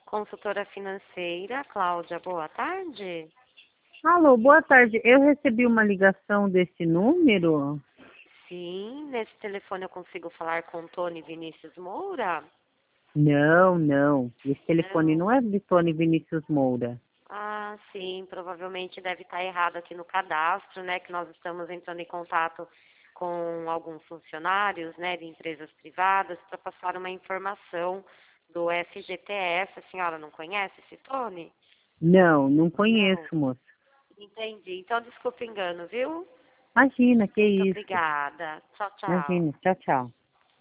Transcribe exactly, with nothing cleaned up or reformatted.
Consultora financeira, Cláudia, boa tarde. Alô, boa tarde. Eu recebi uma ligação desse número? Sim, nesse telefone eu consigo falar com Tony Vinícius Moura? Não, não. Esse telefone Não. não é de Tony Vinícius Moura. Ah, sim, provavelmente deve estar errado aqui no cadastro, né? Que nós estamos entrando em contato com alguns funcionários, né, de empresas privadas para passar uma informação do F G T S. A senhora não conhece esse Tony? Não, não Não. conheço, moça. Entendi. Então, desculpa o engano, viu? Imagina, que Muito isso. obrigada. Tchau, tchau. Imagina. Tchau, tchau.